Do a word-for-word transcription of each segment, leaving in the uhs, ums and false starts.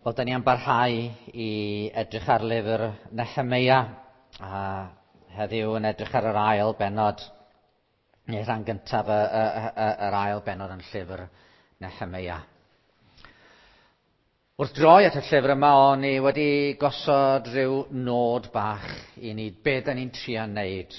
Wel, da ni am barhau i edrych ar lyfr Nehemia, a heddiw yn edrych ar yr ail benod, neu rhan gyntaf y, y, y, yr ail benod yn llyfr Nehemia. Wrth droi at y llyfr yma, o'n i wedi gosod rhyw nod bach i ni be da ni'n trio wneud.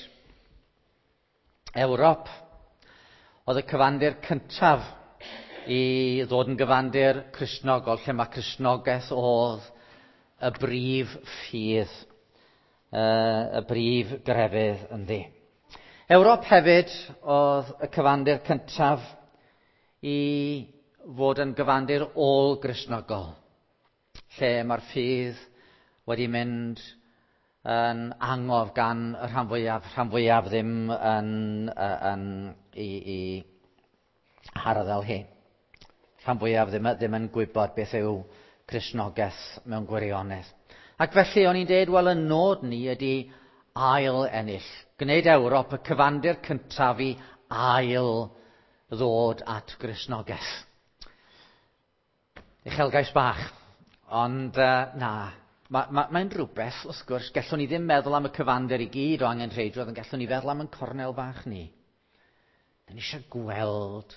Ewrop oedd y cyfandir cyntaf i ddod yn gyfandir Cristnogol, lle mae Cristnogaeth oedd y brif ffydd, y brif grefydd ynddi. Ewrop hefyd oedd y cyfandir cyntaf i fod yn gyfandir ôl Cristnogol, lle mae'r ffydd wedi mynd yn angof gan y rhan fwyaf, rhan fwyaf ddim yn, yn, i, i harddel hi. Rhan fwyaf ddim, ddim yn gwybod beth yw Cristnogaeth mewn gwirionedd. Ac felly o'n i'n dweud, wel, y nod ni ydy ail ennill. Gwneud Ewrop y cyfandir cyntaf i ail ddod at Cristnogaeth. Uchelgais bach. Ond uh, na, mae'n ma, ma rhywbeth, wrth gwrs, gallwn ni ddim meddwl am y cyfandir i gyd o angenrheidrwydd, ond gallwn ni feddwl am y cornel bach ni. Da ni eisiau gweld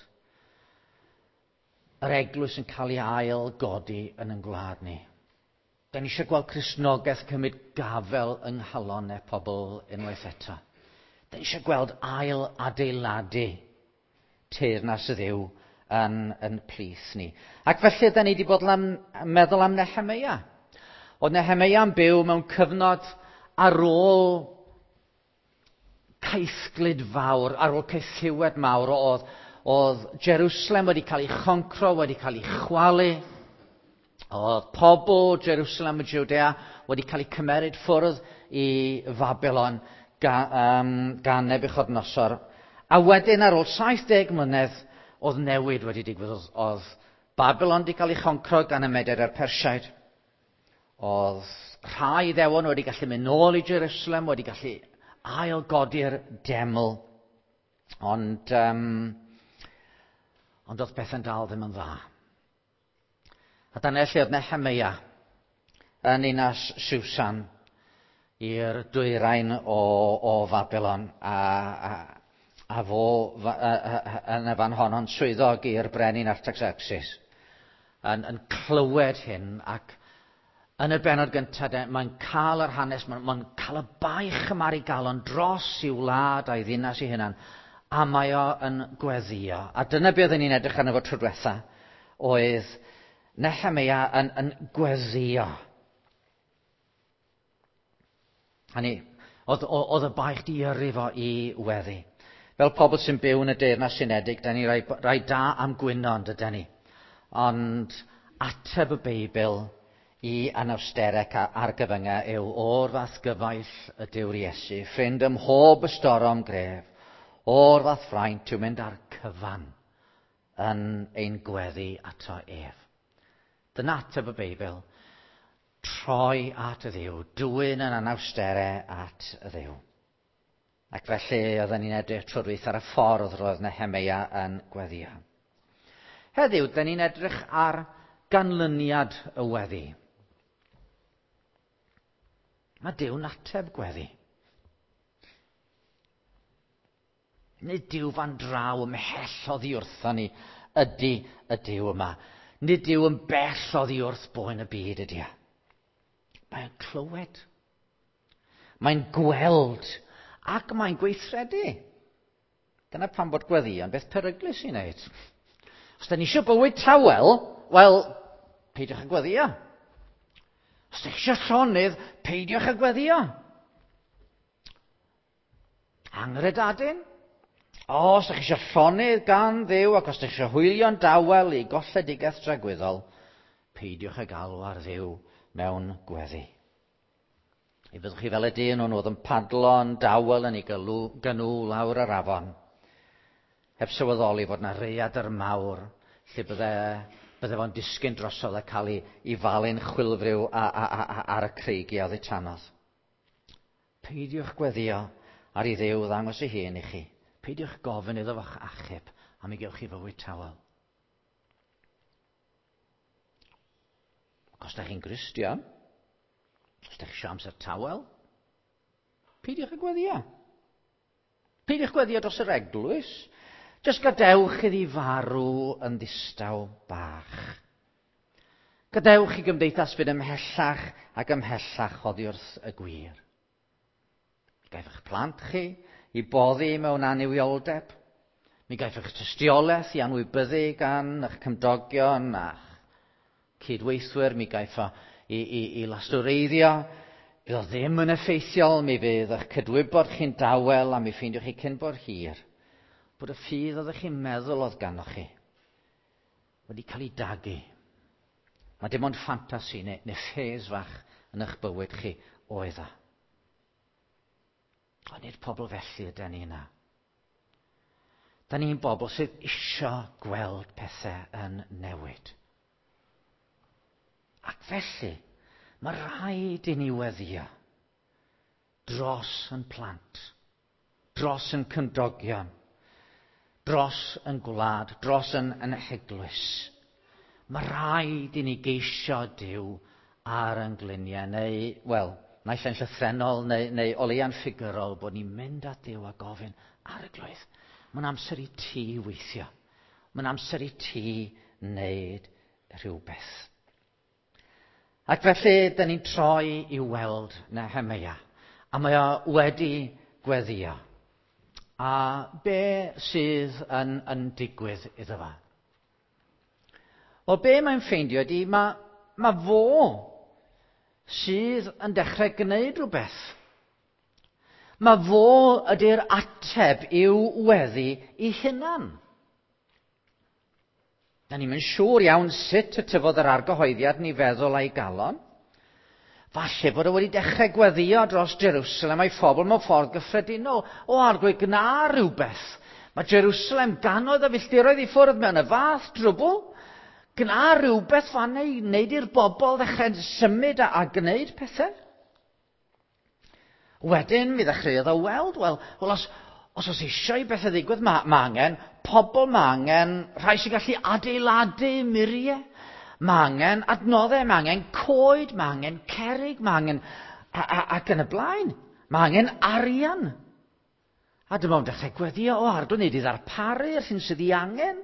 yr eglwys yn cael ei ail godi yn ein gwlad ni. Da ni eisiau gweld Cristnogaeth cymryd gafel yng nghalonnau pobl unwaith eto. Da ni eisiau gweld ail adeiladu teyrnas y Dduw yn, yn plith ni. Ac felly, da ni wedi bod am, meddwl am Nehemia. Oedd Nehemia yn byw mewn cyfnod ar ôl ceithglyd fawr, ar ôl ceithiwed mawr, oedd, oedd Jerusalem wedi cael ei choncro, wedi cael ei chwalu. Oedd pobl Jerusalem y Judea wedi cael ei cymeryd ffwrdd i Babylon gan, um, gan Nebuchadnezzar. A wedyn ar ôl saith deg mlynedd, oedd newid wedi digwydd. Oedd, oedd Babylon wedi cael ei choncro gan y Meded a'r Persiaid. Oedd rhai ddewon wedi gallu mynd nôl i Jerusalem, wedi gallu ail godi'r deml. Ond, um, ond oedd bethau'n dal ddim yn dda. A dyna lle oedd Nehemia yn Ninas Siwsan i'r dwyrain o, o Babylon, a, a, a fo yn y fan honno'n swyddog i'r brenin Artaxerxes yn, yn clywed hyn, ac yn y benod gyntaf, mae'n cael yr hanes, mae'n, mae'n cael y baich yma'r i galon dros i'w wlad a'i ddinas i hynna'n, a mae o yn gweddio. A dyna beth ni'n edrych arno fo tro diwetha, oedd Nehemia yn, yn gweddio. Hynny, oedd, oedd y baich di yrru fo i weddi. Fel pobl sy'n byw yn y Deyrnas Unedig, da ni rai, rai da am gwyno, ond ydyn ni. Ond ateb y Beibl i anawsterec a'r gyfyngau yw o'r fath gyfaill y Duw'r Iesu. Ffrind ym mhob ystorom gref, o'r fath ffraint yw mynd ar cyfan yn ein gweddi ato ef. Dyna ateb y Beibl. Troi at y Dduw, dwyn yn anawsterau at y Dduw. Ac felly oedden ni'n edrych trwy'r ar y ffordd roedd Nehemia yn gweddio. Heddiw, da ni'n edrych ar ganlyniad y weddi. Mae Dyw'n ateb gweddi. Nid Dyw fan draw ymhell oddi wrthon ni ydy y Dyw yma. Nid Dyw yn bell oddi wrth boen y byd ydy. Mae'n clywed. Mae'n gweld. Ac mae'n gweithredu. Dyna pam bod gweddion beth peryglus i wneud. Os da ni eisiau bywyd tawel, wel, peidiwch â gweddio. Os da chi eisiau llonydd, peidiwch â gweddio. Angredadyn? O, os da chi eisiau llonydd gan Dduw, ac os da chi eisiau hwylio'n dawel i golledigaeth dragwyddol, peidiwch â galw ar Dduw mewn gweddi. I fyddwch chi fel y dyn o'n oedd yn padlo'n dawel yn ei gynw, gynw lawr yr afon, heb sylweddoli fod na reuadr mawr, lle bydde, bydde fo'n disgyn drosodd a cael ei, ei falu'n chwilfryw a, a, a, a, ar y creigiau oddi tanodd. Peidiwch gweddio ar ei Dduw ddangos ei hun i chi. Peidiwch gofyn iddo fo'ch achub am ei gewch chi fywyd tawel. Os da chi'n Gristion, os da chi eisiau amser tawel, peidiwch y gweddio. Peidiwch gweddio dros yr eglwys. Jyst gadewch iddi farw yn ddistaw bach. Gadewch i gymdeithas fydd ymhellach ac ymhellach oddi wrth y gwir. Gaif eich plant chi i boddi mewn anifioldeb. Mi gaif eich tystiolaeth i anwybyddu gan eich cymdogion a'ch cydweithwyr. Mi gaif o i, i, i lastwreiddio. Bydd o ddim yn effeithiol. Mi fydd eich cydwybod chi'n dawel a mi ffeindiwch chi cyn bod hir bod y ffydd oeddech chi'n meddwl oedd ganddoch chi wedi cael ei dagu. Mae dim ond ffantasi neu, neu ffes fach yn eich bywyd chi oedd o. Ond nid pobl felly ydyn ni yna. Da ni'n bobl sydd eisiau gweld pethau yn newid. Ac felly, mae rhaid i ni weddio dros yn plant, dros yn cymdogion, dros yn gwlad, dros yn, yn eglwys. Mae rhaid i ni geisio Duw ar yn gliniau, neu, wel, naill yn llythrennol neu, neu o leia'n ffigurol, bod ni'n mynd at Duw a gofyn ar y glwydd. Mae'n amser i ti weithio. Mae'n amser i ti wneud rhywbeth. Ac felly, da ni'n troi i weld Nehemia. A mae o wedi gweddio. A be sydd yn, yn digwydd iddo fa? Wel, be mae'n ffeindio ydy, mae, mae fo sydd yn dechrau gwneud rhywbeth. Mae fo ydy'r ateb i'w weddi ei hunan. Da ni'n mynd siŵr iawn sut y tyfodd yr argyhoeddiad ni feddwl a'i galon. Falle bod o wedi dechrau gweddio dros Jerusalem a'i phobl mewn ffordd gyffredinol. O arglwydd gna rhywbeth. Mae Jerusalem ganoedd a filltiroedd i ffwrdd mewn y fath drwbl. Gna rhywbeth fan ei wneud i'r bobl ddechrau symud a, a gwneud pethau. Wedyn mi ddechreuodd o weld, wel, wel os, os oes eisiau i bethau ddigwydd, mae ma angen pobl, mae angen rhai sy'n gallu adeiladu muriau. Mae angen adnoddau, mae angen coed, mae angen cerig, mae angen ac yn y blaen. Mae angen arian. A dyma o'n dechrau gweddio o ardw wneud i ddarparu yr hyn sydd ei angen.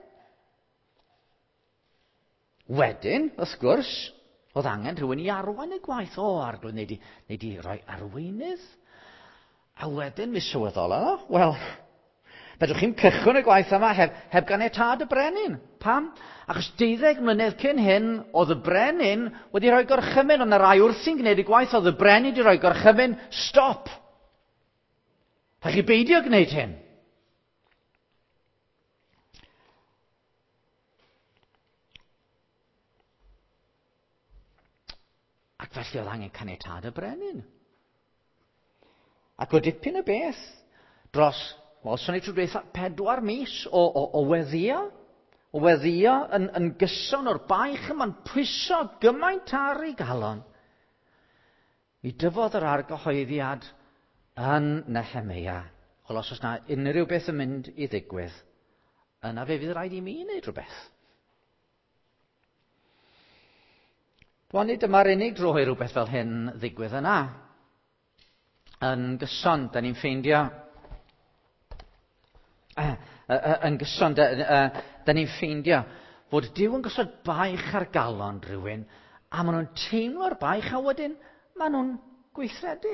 Wedyn, wrth gwrs, oedd angen rhywun i arwain y gwaith o ardw wneud i, wneud i roi arweinydd. A wedyn mi sylweddol o, wel, fedrwch chi'n cychwyn y gwaith yma heb, heb ganiatâd y brenin. Pam? Achos deuddeg mlynedd cyn hyn, oedd y brenin wedi rhoi gorchymyn, ond y rai wrthi'n gwneud y gwaith, oedd y brenin wedi rhoi gorchymyn, stop. Rhaid chi beidio gwneud hyn. Ac felly oedd angen caniatâd y brenin. Ac o dipyn y beth, dros, wel, swn i trwy dweud pedwar mis o, o, o weddio, o weddio yn, yn gyson o'r baich yma'n pwyso gymaint ar ei galon. Mi dyfodd yr argyhoeddiad yn Nehemia, wel os oes na unrhyw beth yn mynd i ddigwydd, yna fe fydd rhaid i mi wneud rhywbeth. Dwi'n nid dyma'r unig dro i rhywbeth fel hyn ddigwydd yna. Yn gyson, da ni'n ffeindio, uh, uh, yn gyson, da, uh, da ni'n ffeindio fod Duw yn gosod baich ar galon rhywun, a maen nhw'n teimlo'r baich, a wedyn maen nhw'n gweithredu.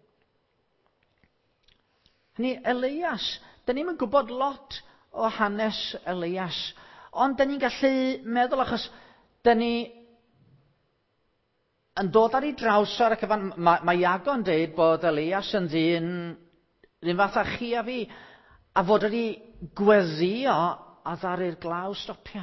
Hynny, Elias, da ni'n gwybod lot o hanes Elias, ond da ni'n gallu meddwl, achos da ni yn dod ar ei draws ar y cyfan, mae, mae Iago'n dweud bod Elias yn ddyn, ddyn fath a chi a fi, a fod wedi gweddio a ddaru'r glaw stopio.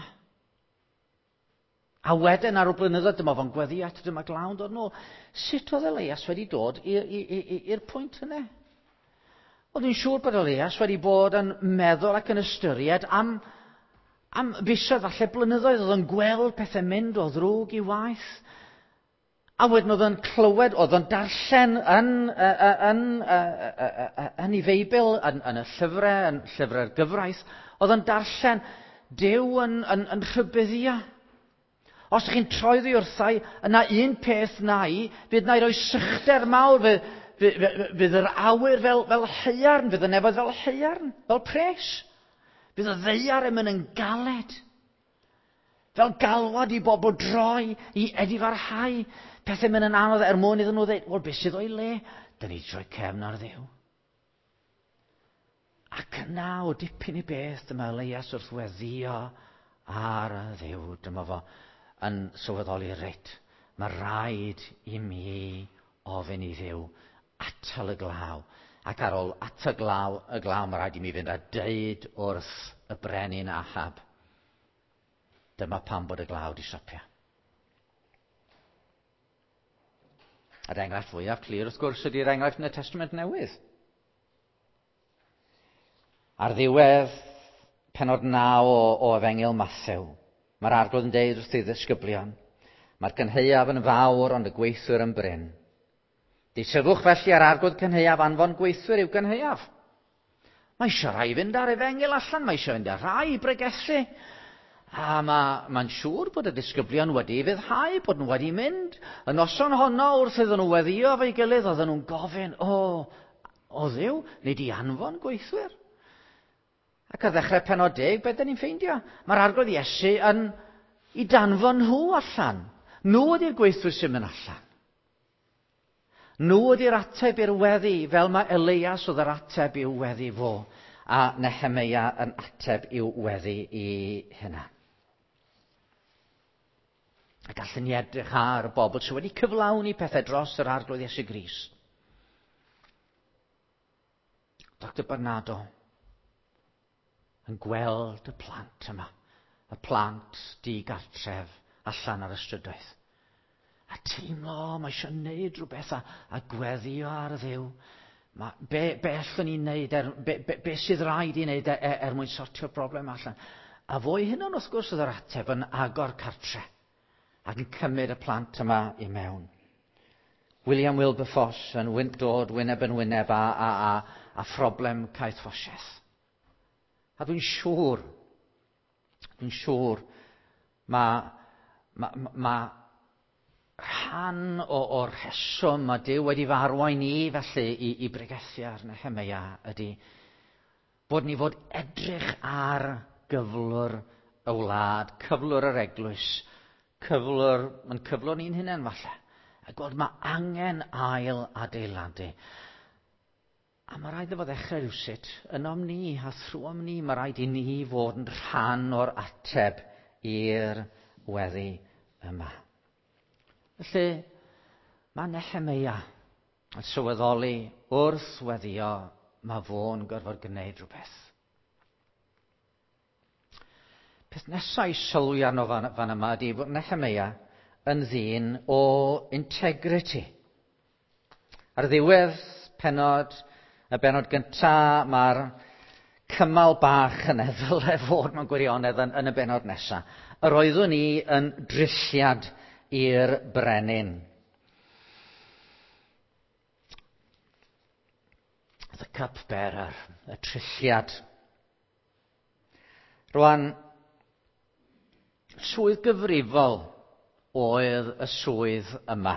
A wedyn ar y blynyddoedd dyma fo'n gweddio eto dyma glaw yn dod nôl. Sut oedd Elias wedi dod i'r pwynt yna? Oedd ni'n siŵr bod Elias wedi bod yn meddwl ac yn ystyried am, am fisoedd falle blynyddoedd, oedd yn gweld pethau mynd o ddrwg i waith. A wedyn oedd yn clywed, oedd yn darllen yn, yn, yn, yn ei Feibl, yn, yn y llyfrau, yn llyfrau'r gyfraith, oedd yn darllen Duw yn, yn, yn rhybuddio. Os ydych chi'n troeddi wrthai, yna un peth na i, fydd na i roi sychder mawr, fydd, fydd, fydd, fydd yr awyr fel, fel haearn, fydd y nefoedd fel haearn, fel pres. Fydd y ddeiar yn mynd yn galed. Fel galwad i bobl droi, i edifarhau, pethau mynd yn anodd er mwyn iddyn nhw dweud, wel, beth sydd o'i le? Dyn ni droi cefn ar Dduw. Ac yna o dipyn i beth, dyma Elias wrth weddio ar y Dduw. Dyma fo yn sylweddoli reit. Mae rhaid i mi ofyn i Dduw atal y glaw. Ac ar ôl atal y glaw, y glaw mae rhaid i mi fynd a deud wrth y brenin Ahab. Dyma pam bod y glaw di stopio. Yr enghraifft fwyaf clir wrth gwrs ydy'r enghraifft yn y Testament Newydd. Ar ddiwedd penod naw o, o Efengil Mathew, mae'r arglwydd yn deud wrth ei ddisgyblion, mae'r cynheuaf yn fawr ond y gweithwyr yn bryn. Disylwch felly ar arglwydd cynheuaf anfon gweithwyr i'w cynheuaf. Mae eisiau rhai fynd ar Efengil allan, mae eisiau fynd ar rhai i bregethu. A mae'n ma siŵr bod y disgyblion wedi fyddhau, bod nhw wedi mynd. Y noson honno wrth iddyn nhw weddio efo'i gilydd, oedden nhw'n gofyn, o, o Dduw, neu di anfon gweithwyr? Ac ar ddechrau penod deg, beth dyn ni'n ffeindio? Mae'r arglwydd Iesu yn i danfon nhw allan. Nhw ydy'r gweithwyr sy'n mynd allan. Nhw ydy'r ateb i'r weddi, fel mae Elias oedd yr ateb i'w weddi fo, a Nehemia yn ateb i'w weddi i hynna. A gallwn ni edrych ar y bobl sydd wedi cyflawni pethau dros yr arglwydd Iesu Grist. Doctor Bernardo yn gweld y plant yma, y plant digartref allan ar y strydoedd. A teimlo, mae eisiau gwneud rhywbeth a, a gweddio ar y Dduw. Ma, be, be allwn ni'n neud, er, be, be, be sydd rhaid i wneud er, er mwyn sortio'r broblem allan. A fo i hynny wrth gwrs oedd yr ateb yn agor cartre ac yn cymryd y plant yma i mewn. William Wilberforce yn wynt dod wyneb yn wyneb a, a, a, a phroblem caethfosiaeth. A dwi'n siŵr, dwi'n siŵr, mae ma, ma, ma rhan o, o'r rheswm mae Duw wedi farwain ni felly i, i bregethu ar Nehemia ydy bod ni fod edrych ar gyflwr y wlad, cyflwr yr eglwys, cyflwr, yn cyflwr ni'n hunain falle, a gweld mae angen ail adeiladu. A mae rhaid efo ddechrau rhywsut ynom ni, a thrwom ni, mae rhaid i ni fod yn rhan o'r ateb i'r weddi yma. Felly, mae Nehemia yn sylweddoli wrth weddio mae fo'n gorfod gwneud rhywbeth. Peth nesaf i sylwi arno fan, fan yma ydy bod Nehemia yn ddyn o integrity. Ar ddiwedd penod, y benod gyntaf, mae'r cymal bach yn ddylai fod mewn gwirionedd yn, yn y benod nesaf. Yr oeddwn ni yn drilliad i'r brenin. The cupbearer, y trilliad. Rwan, swydd gyfrifol oedd y swydd yma.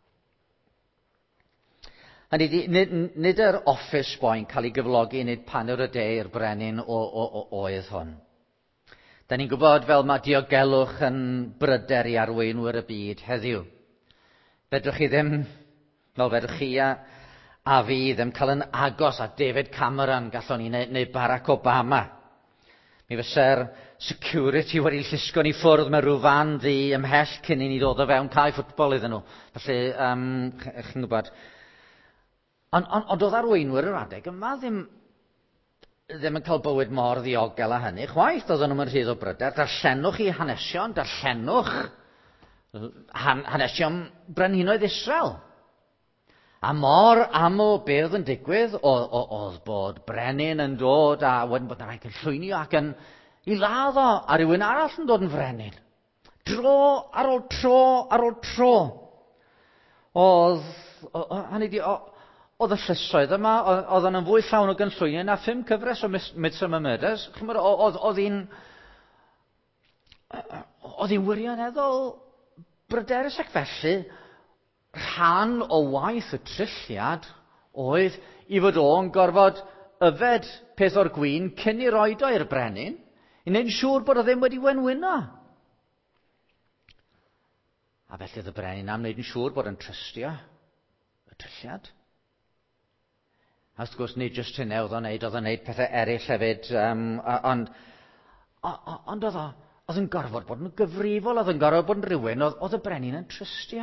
Hynny ydi, nid, nid yr office boy'n cael ei gyflogi, nid panel y de i'r brenin o, o, o, oedd hwn. Da ni'n gwybod fel mae diogelwch yn bryder i arweinwyr y byd heddiw. Fedrwch chi ddim, fel fedrwch chi a, a fi ddim cael yn agos a David Cameron gallwn ni, neu, neu Barack Obama. Mi fysa'r security wedi llusgo'n i ffwrdd mewn rhyw fan ddi ymhell cyn i ni ddod o fewn cae ffwtbol iddyn nhw. Felly, um, chi'n gwybod. Ond on, on, oedd arweinwyr yr adeg yma ddim, ddim yn cael bywyd mor ddiogel a hynny. Chwaith oedden nhw'n rhydd o bryder. Darllenwch i hanesion, darllenwch han, hanesion brenhinoedd Israel. A mor aml be oedd yn digwydd oedd bod brenin yn dod a wedyn bod yna rhaid yn llwynio ac yn i ladd o a rhywun arall yn dod yn frenin. Dro ar ôl tro ar ôl tro. Oedd, hynny di, oedd y llysoedd yma, oedd yn fwy llawn o gynllwynio na ffilm cyfres o Midsummer Murders. Oedd hi'n oedd hi'n wirioneddol bryderus ac felly rhan o waith y trilliad oedd i fod o'n gorfod yfed peth o'r gwyn cyn i roed o i'r brenin i wneud yn siŵr bod o ddim wedi wenwyno. A felly oedd y brenin am wneud yn siŵr bod yn trystio y trilliad. A wrth gwrs, nid jyst hynny oedd o'n wneud, oedd o'n wneud pethau eraill hefyd, um, ond ond oedd oedd yn gorfod bod yn gyfrifol, oedd yn gorfod bod yn rhywun, oedd, oedd y brenin yn trystio.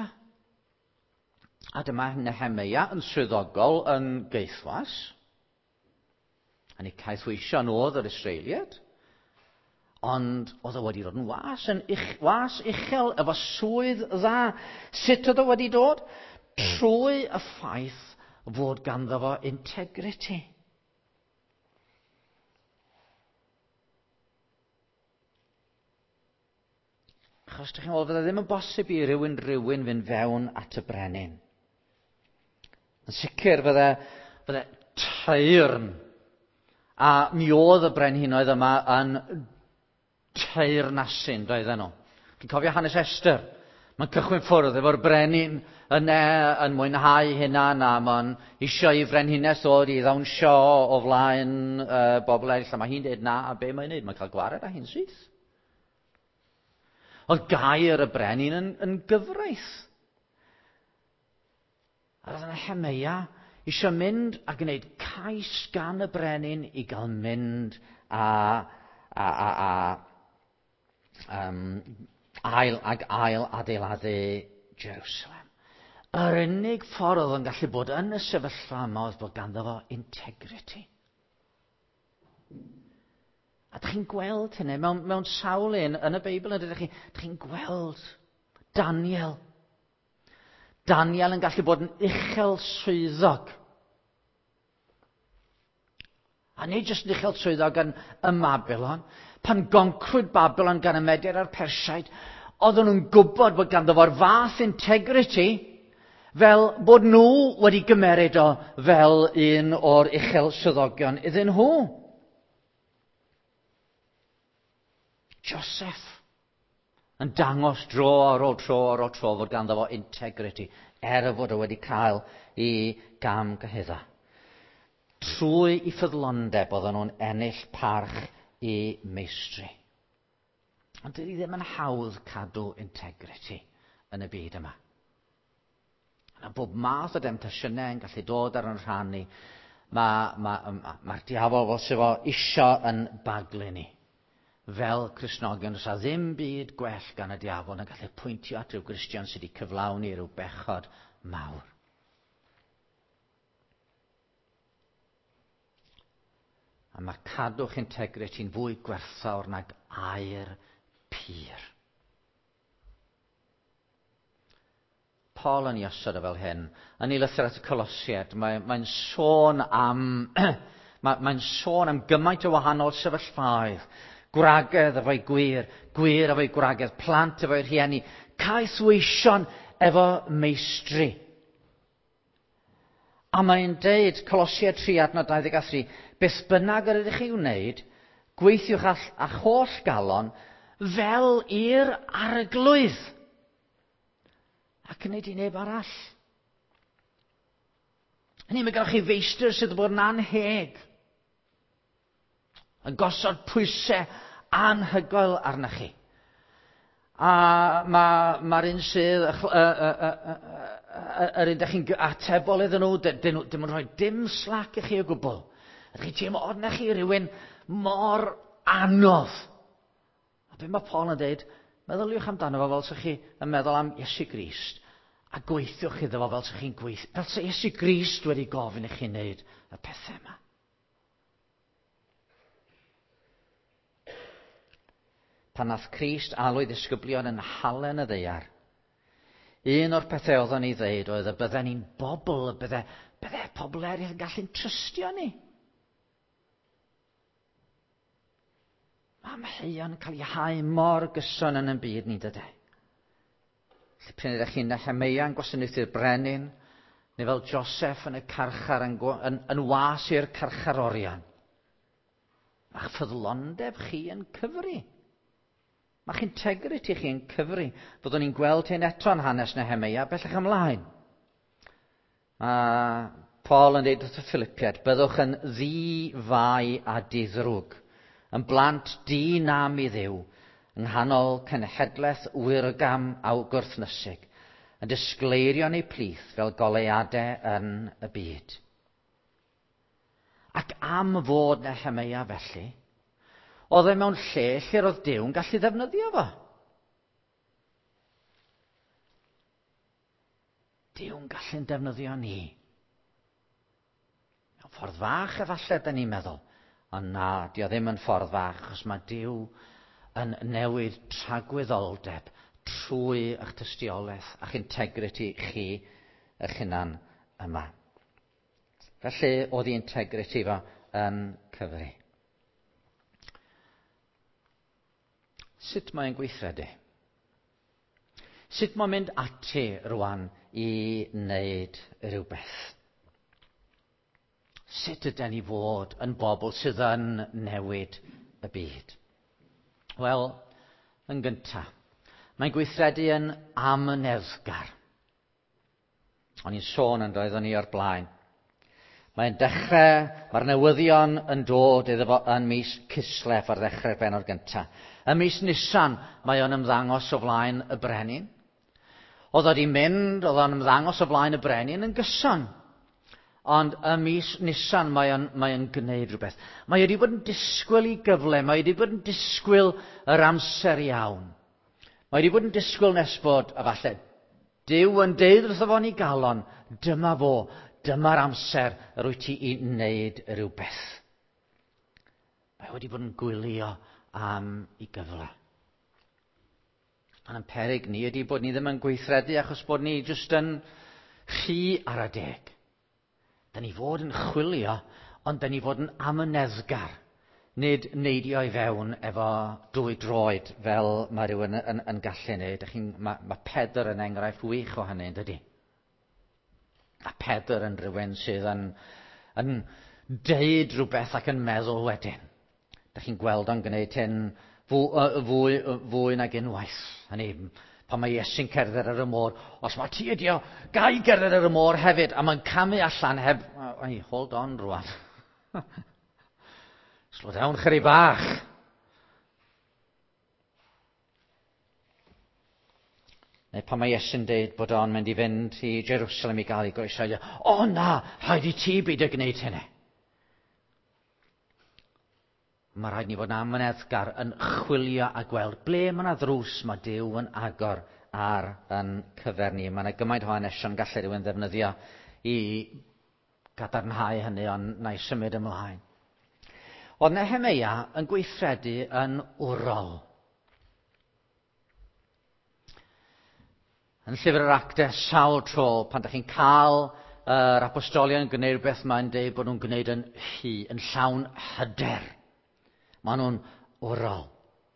A dyma Nehemia yn swyddogol yn geithwas, yn ei caethweisio oedd yr Israeliad, ond oedd o wedi dod yn was, yn ich, was uchel, efo swydd dda. Sut oedd o wedi dod? Trwy y ffaith fod ganddo fo integrity. Achos ydych chi'n meddwl, fydde ddim yn bosib i rywun rywun fynd fewn at y brenin. Yn sicr fydde, fydde teyrn, a mi oedd y brenhinoedd yma yn teyrnasyn, doedden nhw. Chi'n cofio hanes Esther? Mae'n cychwyn ffwrdd efo'r brenin yna yn mwynhau hynna, a mae'n isio i frenhines ddod i ddawnsio o flaen uh, bobl eraill, a mae hi'n dweud na, a be mae'n neud? Mae'n cael gwared â hi'n syth. Oedd gair y brenin yn, yn gyfraith. A roedd Nehemia isio mynd a gwneud cais gan y brenin i gael mynd a, a, a, a um, ail ag ail adeiladu Jerusalem. Yr unig ffordd oedd yn gallu bod yn y sefyllfa yma oedd bod ganddo fo integrity. A ydych chi'n gweld hynny mewn, mewn sawl un yn y Beibl, ydych chi, ydych chi'n gweld Daniel. Daniel yn gallu bod yn uchel swyddog. A nid jyst yn uchel swyddog yn y Babylon. Pan goncrwyd Babylon gan y Mediaid a'r Persiaid, oedden nhw'n gwybod bod ganddo fo'r fath integrity fel bod nhw wedi gymeryd o fel un o'r uchel swyddogion iddyn nhw. Joseph yn dangos dro ar ôl tro ar ôl tro fod ganddo fo integrity er y fod o wedi cael i gam gyhydda. Trwy i ffyddlondeb oedden nhw'n ennill parch i meistri. Ond dydy ddim yn hawdd cadw integrity yn y byd yma. A bob math o demtasiynau yn gallu dod ar yn rhan ni. Mae'r ma, ma, ma diafol fel sydd o isio yn baglu ni. Fel Cristnogion, oes a ddim byd gwell gan y diafol yn gallu pwyntio at ryw Gristion sydd wedi cyflawni ryw bechod mawr. A mae cadw'ch integrity'n fwy gwerthawr nag aur pur. Paul yn ei osod o fel hyn, yn ei lythyr at y Colosied, mae, mae'n sôn am mae, mae'n sôn am gymaint o wahanol sefyllfaoedd, gwragedd efo'i gwir, gwir efo'i gwragedd, plant efo'i rhieni, caethweision efo meistri. A mae'n deud, Colosied tri adnod dau ddeg a tri, beth bynnag yr ydych chi wneud, gweithiwch all, a holl galon fel i'r arglwydd. Ac yn neud i neb arall. Hynny, mae gennych chi feistr sydd wedi bod yn anheg. Yn gosod pwysau anhygoel arnach chi. A mae'r ma un sydd, yr un da chi'n atebol iddyn nhw, dim yn rhoi dim slac i chi o gwbl. Ydych chi'n teimlo odnach chi rhywun mor anodd. A be mae Paul yn dweud, meddyliwch amdano fo fel sy'ch chi yn meddwl am Iesu Grist, a gweithiwch iddo fo fel sy'ch chi'n gweithio, fel sy'n Iesu Grist wedi gofyn i chi wneud y pethau yma. Pan nath Crist alw ei ddisgyblion yn halen y ddaear, un o'r pethau oedd o'n ei ddeud oedd y bydden ni'n bobl, y bydde, bydde pobl eraill yn gallu'n trystio ni. Mae mheuon yn cael ei hau mor gyson yn y byd ni dydy. Lle pryd ydych chi'n Nehemia yn gwasanaethu'r brenin, neu fel Joseph yn y carchar yn, yn, yn was i'r carcharorion. Ma'ch ffyddlondeb chi yn cyfri. Mae'ch integrity chi'n cyfri. Byddwn ni'n gweld hyn eto'n hanes Nehemia bellach ymlaen. Mae Paul yn dweud wrth y Philippiad, byddwch yn ddi-fai a diddrwg, yn blant di-nam i Dduw, yng nghanol cenhedlaeth wyrgam a gwrthnysig, yn disgleirion eu plith fel goleuadau yn y byd. Ac am fod Nehemia felly, oedd e mewn lle lle roedd Duw'n gallu ddefnyddio fo. Duw'n gallu'n defnyddio ni. Mewn ffordd fach efallai, da ni'n meddwl, ond na, di o ddim yn ffordd fach, achos mae Duw yn newid tragwyddoldeb trwy eich tystiolaeth a'ch integrity chi eich hunan yma. Felly, oedd ei integrity fo yn cyfri. Sut mae'n gweithredu? Sut mae'n mynd ati rwan i wneud rhywbeth? Sut ydyn ni fod yn bobl sydd yn newid y byd? Wel, yn gyntaf, mae'n gweithredu yn amyneddgar. O'n i'n sôn yn doeddwn ni o'r blaen. Mae'n dechrau, mae'r newyddion yn dod iddo fo yn mis Cislef ar ddechrau'r bennod gyntaf. Ym mis Nisan, mae o'n ymddangos o flaen y brenin. Oedd o di mynd, oedd o'n ymddangos o flaen y brenin yn gyson. Ond ym mis Nisan mae o'n, mae o'n gwneud rhywbeth. Mae wedi bod yn disgwyl i gyfle, mae wedi bod yn disgwyl yr amser iawn. Mae wedi bod yn disgwyl nes bod, efallai, Duw yn deud wrtho fo ni galon, dyma fo, dyma'r amser yr wyt ti i wneud rhywbeth. Mae wedi bod yn gwylio am i gyfle. Ond yn peryg ni ydy bod ni ddim yn gweithredu achos bod ni jyst yn rhy ar y deg. Da ni fod yn chwilio, ond da ni fod yn amyneddgar. Nid neidio i fewn efo dwy droed fel mae rhywun yn, yn, yn gallu neud. Mae, mae Pedr yn enghraifft wych o hynny, dydy. A Pedr yn rhywun sydd yn, yn deud rhywbeth ac yn meddwl wedyn. Da chi'n gweld o'n gwneud hyn fwy, fwy, fwy nag unwaith. Hynny, pan mae Iesu'n cerdded ar y môr, os mae ti ydi o, gai gerdded ar y môr hefyd, a mae'n camu allan heb... Ai, hold on rwan. Slow down chyri bach. Neu pan mae Iesu'n deud bod o'n mynd i fynd i Jerusalem i gael ei groesailio. O na, rhaid i ti byd o gwneud hynny. Mae rhaid ni fod yn amyneddgar yn chwilio a gweld ble mae yna ddrws mae Duw yn agor ar yn cyfer ni. Mae yna gymaint o hanesion gallu rhywun ddefnyddio i gadarnhau hynny, ond na i symud ymlaen. Oedd Nehemia yn gweithredu yn wrol. Yn llyfr yr Actau sawl tro, pan da chi'n cael yr uh, apostolion yn gwneud rhywbeth, mae'n deud bod nhw'n gwneud yn hy, yn llawn hyder. Maen nhw'n wrol.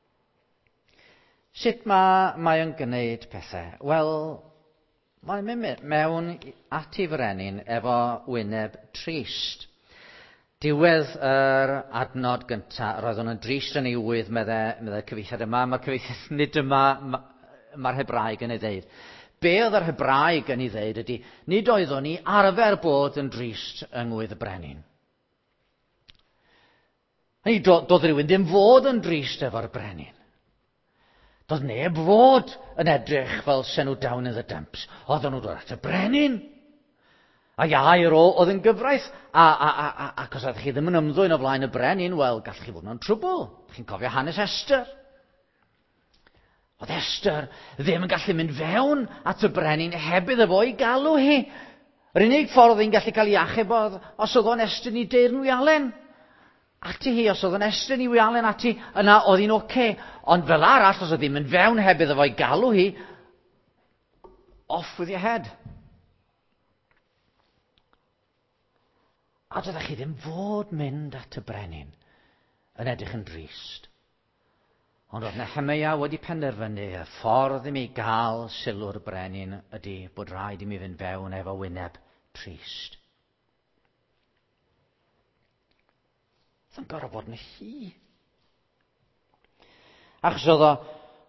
Sut mae, mae yn gwneud pethau? Wel, mae'n mynd mewn at ei frenin efo wyneb trist. Diwedd yr adnod gyntaf, roedd hwn yn drist yn ei wydd, meddai, meddai cyfeithiad yma. Mae'r cyfeithiad nid yma mae'r Hebraeg yn ei ddeud. Be oedd yr Hebraeg yn ei ddeud ydy, nid oeddwn ni arfer bod yn drist yng ngwydd y brenin. Hynny, do, doedd rhywun ddim fod yn drist efo'r brenin. Doedd neb fod yn edrych fel senw down in the dumps. Oedden nhw dod at y brenin. A iau ro oedd yn gyfraith. A, a, a, a, ac os ydych chi ddim yn ymddwyn o flaen y brenin, wel, gallwch chi fod yn trwbl. Chi'n cofio hanes Esther. Oedd Esther ddim yn gallu mynd fewn at y brenin heb iddo fo i galw hi. Yr unig ffordd hi'n gallu cael ei achub oedd os oedd o'n estyn i deyrn wialen. Ati hi, os oedd o'n estyn i wialen ati, yna oedd hi'n oce. Ond fel arall, os oedd hi'n mynd fewn heb iddo fo i galw hi, off with your head. A doeddech chi ddim fod mynd at y brenin yn edrych yn drist. Ond oedd Nehemia wedi penderfynu y ffordd i mi gael sylw'r brenin ydy bod rhaid i mi fynd fewn efo wyneb trist. Oedd yn gorfod bod yn hi. Achos oedd o,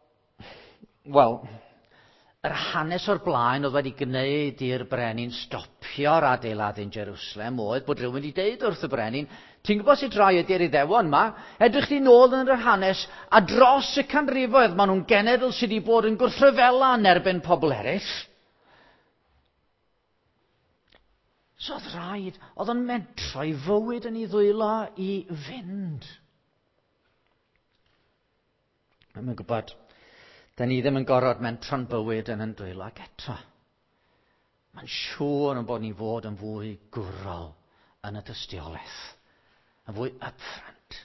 wel, yr hanes o'r blaen oedd wedi gwneud i'r brenin stopio'r adeilad yn Jerusalem oedd bod rhywun wedi deud wrth y brenin, ti'n gwybod sut rai ydy'r Iddewon yma? Edrych chi nôl yn yr hanes, a dros y canrifoedd maen nhw'n genedl sydd wedi bod yn gwrthryfela yn erbyn pobl eraill. So oedd rhaid, oedd o'n mentro i fywyd yn ei ddwylo i fynd. Mae'n gwybod, da ni ddim yn gorfod mentro'n bywyd yn yn dwylo ag eto. Mae'n siŵr yn bod ni fod yn fwy gwrol yn y dystiolaeth, yn fwy upfront.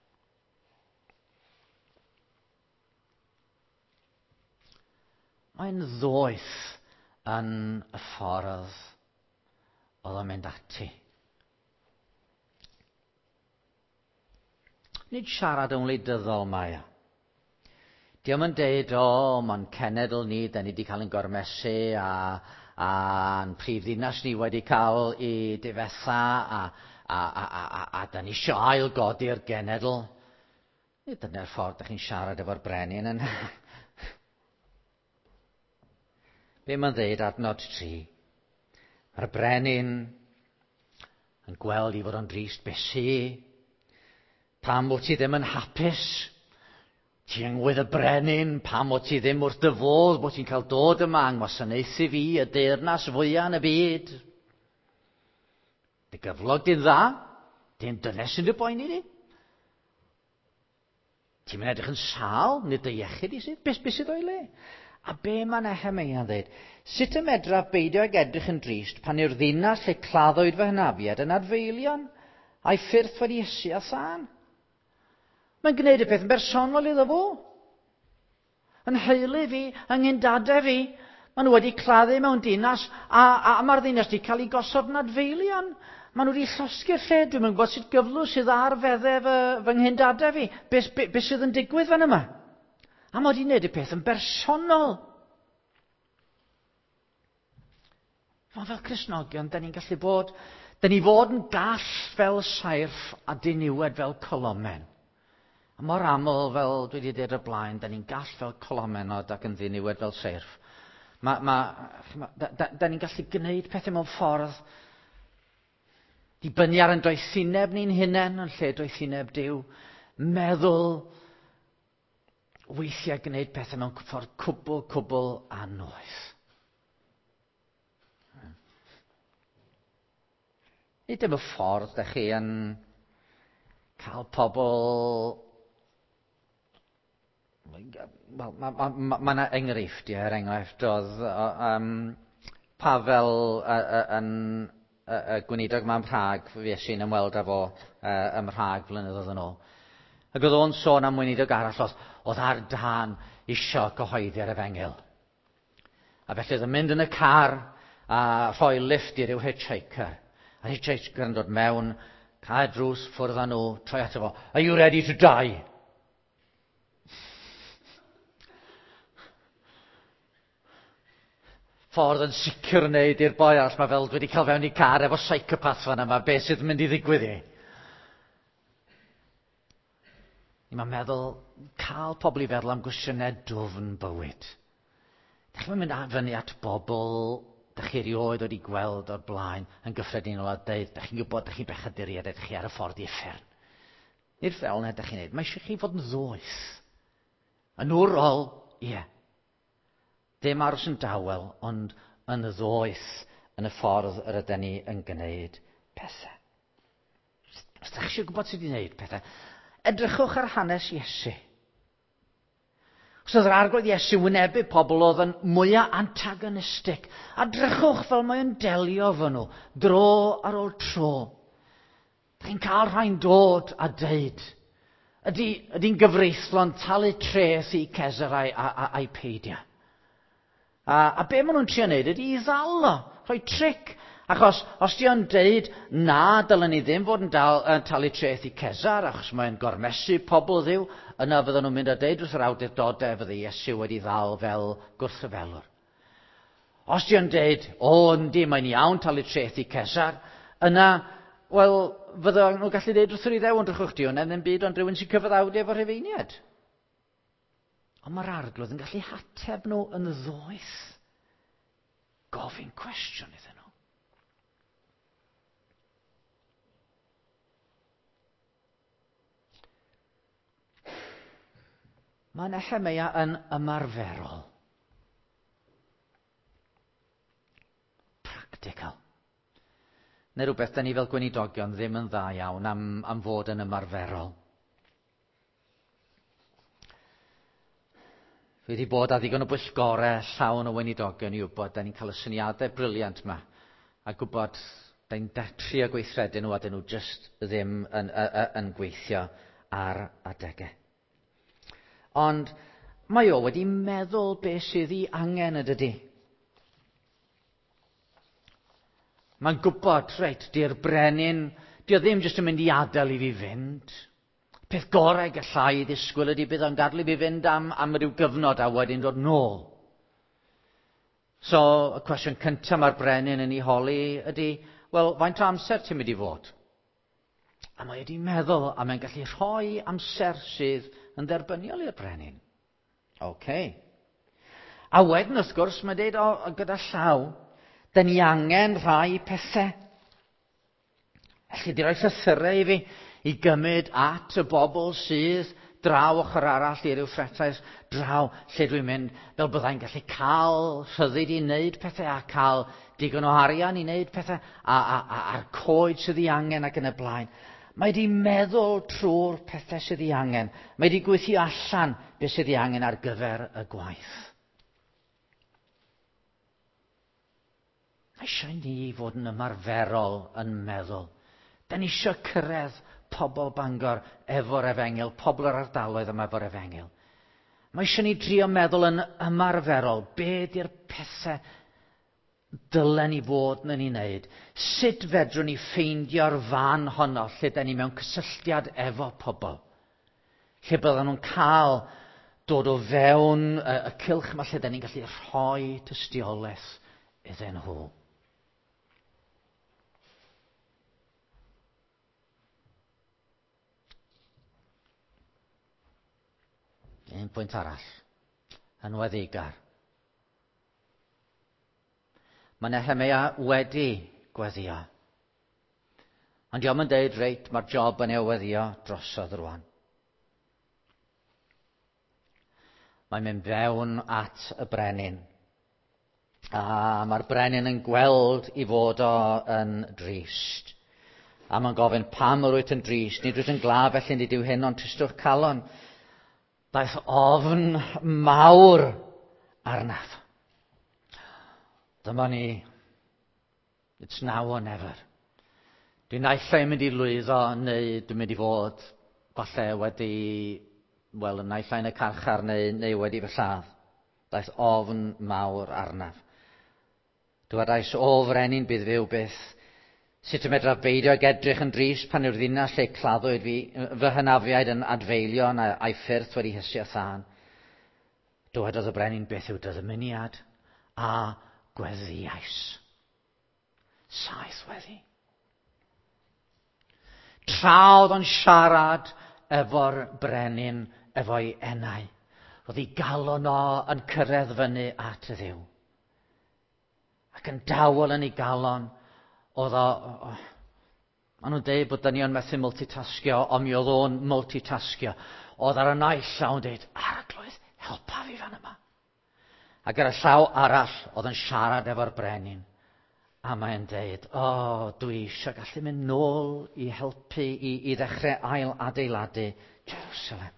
Mae'n ddoeth yn y ffordd oedd o'n mynd ati. Nid siarad yn wleidyddol mae o. Diolch yn deud, o, mae'n cenedl ni, da ni wedi cael ein gormesu, a, a'n prif ddinas ni wedi cael ei difetha, a, a, a, a, a, a da ni eisiau ail godi'r genedl. Nid dyna'r ffordd da chi'n siarad efo'r brenin yna. Be mae'n dweud adnod tri? Mae'r brenin yn gweld i fod o'n drist besu. Pam bod ti ddim yn hapus? Ti yngwydd y brenin, pam bod ti ddim wrth dy fodd bod ti'n cael dod yma yng ngwasanaethu fi y deyrnas fwyaf yn y byd? Dy gyflog di'n dda, di'n dynes yn dy boeni di. Ti'n mynd edrych yn sâl, nid dy iechyd i sydd, beth sydd o'i le? A be mae Nehemia yn dweud? Sut y medraf beidio ag edrych yn drist pan yw'r ddinas lle claddwyd fy hynafiad yn adfeilion a'i ffyrdd wedi iesu a thân? Mae'n gwneud y peth yn bersonol iddo fo. Yn heulu fi, yng nghyndadau fi, maen nhw wedi claddu mewn dinas, a, a, a mae'r dinas wedi cael ei gosod yn adfeilion. Maen nhw wedi llosgu'r lle, dwi'n mynd gwybod sut gyflw sydd ar feddau fy, fy nghyndadau fi. Beth be, be sydd yn digwydd fan yma? A mae wedi gwneud y peth yn bersonol. Mae fel Cristnogion, da ni'n gallu bod, da ni fod yn gall fel saerff a diniwed fel colomen. A mor aml fel dwi wedi dweud y blaen, da ni'n gall fel colomenod ac yn ddiniwed fel saerff. Ma, ma, ma, da, da, da ni'n gallu gwneud pethau mewn ffordd dibynnu ar yn doethineb ni'n hunain yn lle doethineb Duw, meddwl weithiau gwneud pethau mewn ffordd cwbl, cwbl anoeth. Nid dim y ffordd da chi yn cael pobl... Wel, mae ma, ma, ma yna enghreifftiau, er enghraifft, oedd um, Pafel yn y gweinidog yma ym Mhrag, fues i'n ymweld â fo uh, ym Mhrag flynyddoedd yn ôl. Ac oedd o'n sôn am weinidog arall oedd, oedd ar dan isio gyhoeddi ar Efengil. A felly oedd yn mynd yn y car a rhoi lift i ryw hitchhiker. A hitchhiker yn dod mewn, cael drws ffwrdd â nhw, troi ato fo, are you ready to die? Ffordd yn sicr wneud i'r boi all, mae fel dwi wedi cael fewn i car efo psychopath fan yma, beth sydd yn mynd i ddigwydd i? Mae'n meddwl, cael pobl i feddwl am gwestiynau dwfn bywyd. Da chi'n mynd fyny at bobl, da chi erioed wedi gweld o'r blaen, yn gyffredinol a dweud, da chi'n gwybod, da chi'n bechaduriad, da chi ar y ffordd i effern. Nid fel yna da chi'n neud, mae eisiau chi fod yn ddoeth. Yn wrol, ie. Yeah. Dim aros yn dawel, ond yn ddoeth yn y ffordd yr ydyn ni yn gwneud pethau. Os da chi eisiau gwybod sut i wneud pethau, edrychwch ar hanes Iesu. Os oedd yr arglwydd Iesu wynebu pobl oedd yn mwyaf antagonistig, edrychwch fel mae'n delio fy nhw, dro ar ôl tro. Da chi'n cael rhain dod a deud, ydy, ydy'n gyfreithlon talu treth i Cesar a'i, a'i peidio. A, a be maen nhw'n trio wneud ydy i ddal o, rhoi tric. Achos os di o'n deud, na, dylen ni ddim fod yn dal, uh, talu treth i Cesar, achos mae'n gormesu pobl ddiw, yna fydden nhw'n mynd a deud wrth yr awdurdodau fydde Iesu wedi ddal fel gwrthryfelwr. Os di o'n deud, o, yndi, mae'n iawn talu treth i Cesar, yna, wel, fydden nhw'n gallu deud wrth yr iddew, ond rwchwch di hwnna, ddim byd ond rhywun sy'n cyfaddawdi efo Rhufeiniad. Ond mae'r arglwydd yn gallu hateb nhw yn ddoeth. Gofyn cwestiwn iddyn nhw. Mae Nehemia yn ymarferol. Practical. Neu rhywbeth da ni fel gweinidogion ddim yn dda iawn am, am fod yn ymarferol. Fi wedi bod a ddigon o bwyllgorau llawn o weinidogion i wybod da ni'n cael y syniadau briliant yma a gwybod da ni'n trio gweithredu nhw a dyn nhw just ddim yn, yn, yn gweithio ar adegau. Ond mae o wedi meddwl beth sydd ei angen ydy. Mae'n gwybod, reit, di'r brenin, di o ddim jyst yn mynd i adael i fi fynd. Peth gorau gallai ddisgwyl ydy bydd o'n gadw i fi fynd am, am ryw gyfnod a wedyn dod nôl. So, y cwestiwn cyntaf mae'r brenin yn ei holi ydy, wel, faint o amser ti'n mynd i fod? A mae wedi meddwl, a mae'n gallu rhoi amser sydd yn dderbyniol i'r brenin. OK. A wedyn, wrth gwrs, mae'n dweud o, o, gyda llaw, da ni angen rhai pethau. Felly, di roi llythyrau i fi i gymryd at y bobl sydd draw ochr arall i'r Eufrates, draw lle dwi'n mynd, fel byddai'n gallu cael rhyddid i wneud pethau a cael digon o arian i wneud pethau a, a, a, a'r coed sydd i angen ac yn y blaen. Mae wedi meddwl trwy'r pethau sydd i angen. Mae wedi gweithio allan beth sydd i angen ar gyfer y gwaith. Mae eisiau ni fod yn ymarferol yn meddwl. Da ni eisiau cyrraedd pobl Bangor efo'r Efengil, pobl yr ardaloedd yma efo'r Efengil. Mae eisiau ni drio meddwl yn ymarferol, be di'r pethau dylen ni fod yn ei wneud? Sut fedrwn ni ffeindio'r fan honno lle da ni mewn cysylltiad efo pobl? Lle byddan nhw'n cael dod o fewn y, y cylch yma lle da ni'n gallu rhoi tystiolaeth iddyn nhw. Un pwynt arall, yn weddigar. Mae Nehemia wedi gweddio. Ond diolch yn deud, reit, mae'r job yn ei weddio drosodd rwan. Mae'n mynd fewn at y brenin. A mae'r brenin yn gweld i fod o yn drist. A mae'n gofyn, pam rwyt yn drist? Nid rwyt yn glaf felly nid yw hyn ond tristwch calon. Daeth ofn mawr arnaf. Dyma ni. It's now or never. Dwi'n naill mynd i lwyddo neu dwi'n mynd i fod falle wedi, wel, yn naill yn y carchar neu, neu wedi fy lladd. Daeth ofn mawr arnaf. Dywedais o frenin bydd fyw byth. Sut y medraf beidio ag edrych yn drist pan yw'r ddinas lle claddwyd fi, fy hynafiaid yn adfeilion a, a'i ffyrth wedi hysio thân. Dywedodd y brenin beth yw dy ddymuniad a gweddiais. Saith weddi. Tra oedd o'n siarad efo'r brenin, efo'i enau, oedd ei galon o yn cyrraedd fyny at y Dduw. Ac yn dawel yn ei galon, oedd o, maen nhw'n dweud bod da ni yn methu multitaskio, ond mi oedd o'n multitaskio. Oedd ar y naill llaw yn dweud, arglwydd, helpa fi fan yma. Ac ar y llaw arall, oedd yn siarad efo'r brenin. A mae'n dweud, o, oh, dwi eisiau gallu mynd nôl i helpu, i, i ddechrau ail adeiladu Jerusalem.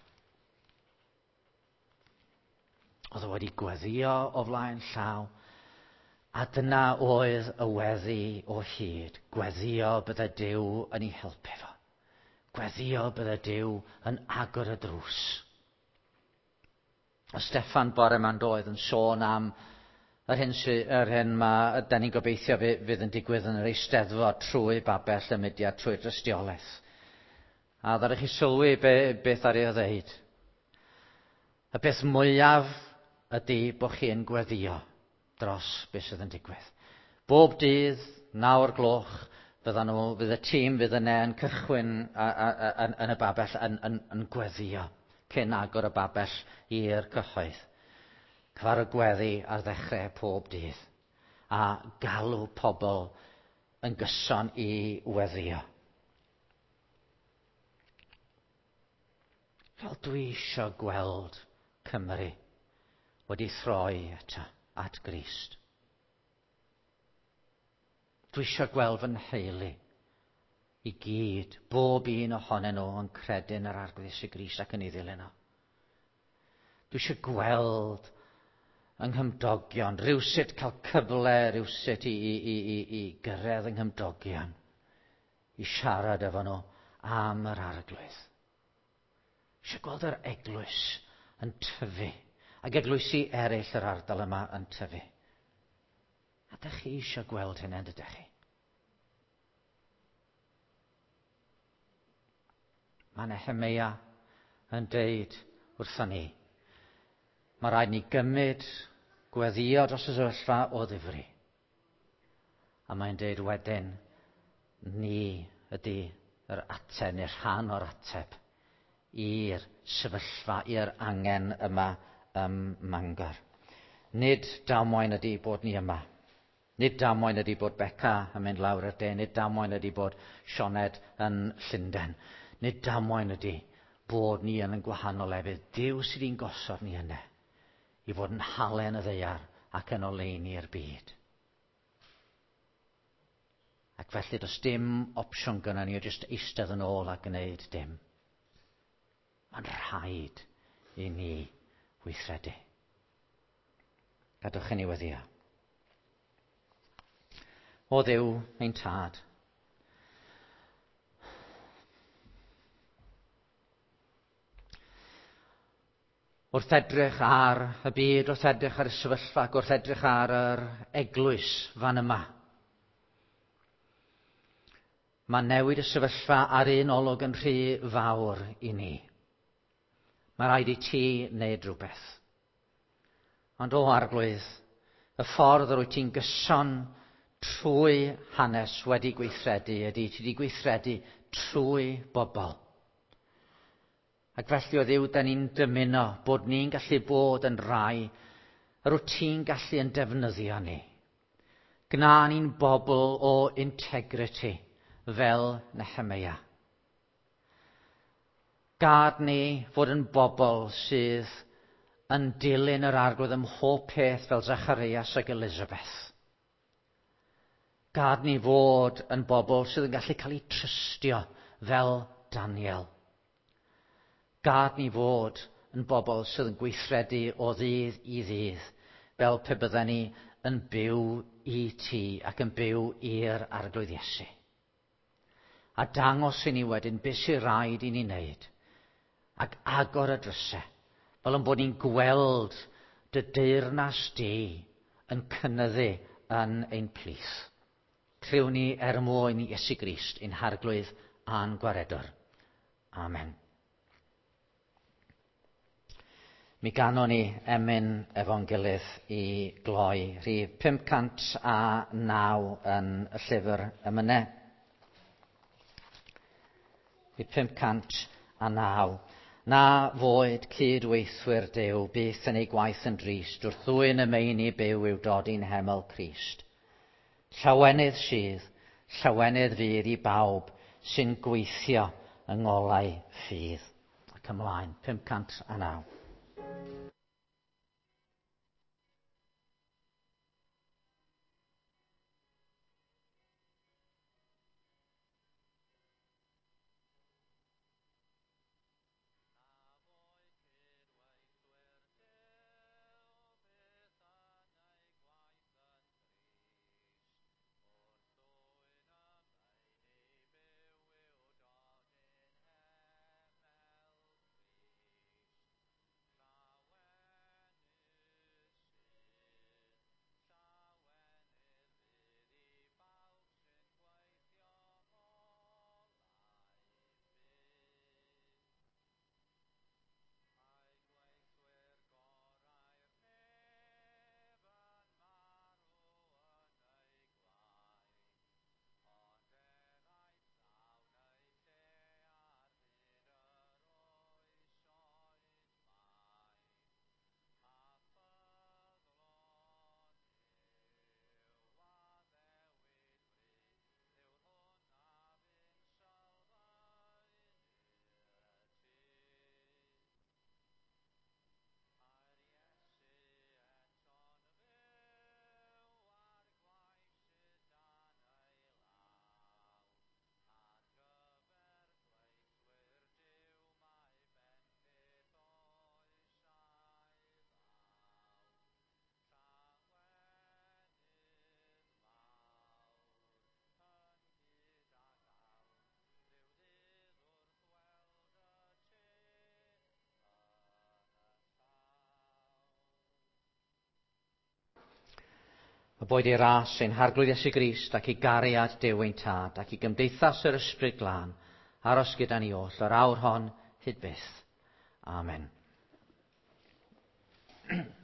Oedd o wedi gweddio o flaen llaw. A dyna oedd y weddi o hyd. Gweddio bydde Duw yn ei helpu fo. Gweddio bydde Duw yn agor y drws. O Steffan bore ma'n doedd yn sôn am yr hyn, sy, yr hyn mae da ni'n gobeithio fydd yn digwydd yn yr Eisteddfod trwy babell y mudiad, trwy'r dystiolaeth. A ddylech chi sylwi be, beth ar ei ddeud. Y beth mwyaf ydy bod chi'n gweddio dros beth sydd yn digwydd. Bob dydd, nawr gloch, fydda nhw, fydd y tîm fydd yna yn cychwyn a, a, a, yn y babell yn, yn, yn gweddio. cyn agor y babell i'r cyhoedd. Cyfar y gweddi ar ddechrau pob dydd. A galw pobl yn gyson i weddio. Fel dwi eisiau gweld Cymru wedi throi eto at Grist. Dwi eisiau gweld fy nheulu i gyd, bob un ohonyn nhw yn credu'n yr arglwydd Iesu Grist ac yn ei ddilyn nhw. Dwi eisiau gweld yng nghymdogion, rywsut cael cyfle, rywsut i, i, i, i, i gyrraedd yng nghymdogion, i siarad efo nhw am yr arglwydd. Eisiau gweld yr eglwys yn tyfu, ac eglwysi eraill yr ardal yma yn tyfu. A ydych chi eisiau gweld hynny, ydych chi? Mae Nehemia yn deud wrthon ni, mae rhaid ni gymryd gweddio dros y sefyllfa o ddifri. A mae'n deud wedyn, ni ydy yr ateb, neu'r rhan o'r ateb i'r sefyllfa, i'r angen yma ym Mangor. Nid damwain ydy bod ni yma. Nid damwain ydy bod Beca yn mynd lawr y de. Nid damwain ydy bod Sioned yn Llundain. Nid damwain ydy bod ni yn yn gwahanol lefydd. Dyw sydd i'n gosod ni yna i fod yn halen y ddeiar ac yn oleini'r byd. Ac felly does dim opsiwn gyda ni o jyst eistedd yn ôl a gwneud dim. Mae'n rhaid i ni weithredu. Gadwch i ni weddio. O Dduw, ein tad. Wrth edrych ar y byd, wrth edrych ar y sefyllfa, wrth edrych ar yr eglwys fan yma. Mae newid y sefyllfa ar un olwg yn rhy fawr i ni. Mae rhaid i ti wneud rhywbeth. Ond o arglwydd, y ffordd yr wyt ti'n gyson trwy hanes wedi gweithredu ydy ti wedi gweithredu trwy bobl. Ac felly o Dduw, da ni'n dymuno bod ni'n gallu bod yn rai yr wyt ti'n gallu yn defnyddio ni. Gna ni'n bobl o integrity fel Nehemia. Gad ni fod yn bobl sydd yn dilyn yr arglwydd ym mhob peth fel Zacharias ac Elizabeth. Gad ni fod yn bobl sydd yn gallu cael eu trystio fel Daniel. Gad ni fod yn bobl sydd yn gweithredu o ddydd i ddydd fel pe bydden ni yn byw i ti ac yn byw i'r arglwydd Iesu. A dangos i ni wedyn beth sy'n rhaid i ni wneud ac agor y drysau fel yn bod ni'n gweld dy deyrnas di yn cynyddu yn ein plith. Criw ni er mwyn Iesu Grist, ein harglwydd a'n gwaredwr. Amen. Mi ganon ni emyn efo'n gilydd i gloi. Rhif pum cant a naw yn y llyfr emynau. Rhif pum cant a naw. Na foed cydweithwyr Duw byth yn ei gwaith yn drist, wrth ddwyn y meini byw i'w dodi'n hemel Crist. Llawenydd sydd, llawenydd fydd i bawb sy'n gweithio yng ngolau ffydd. Ac ymlaen, pum cant a naw. A boed ei ras ein harglwydd Iesu Grist ac ei gariad Duw ein tad ac i gymdeithas yr ysbryd glân aros gyda ni oll o'r awr hon hyd byth. Amen.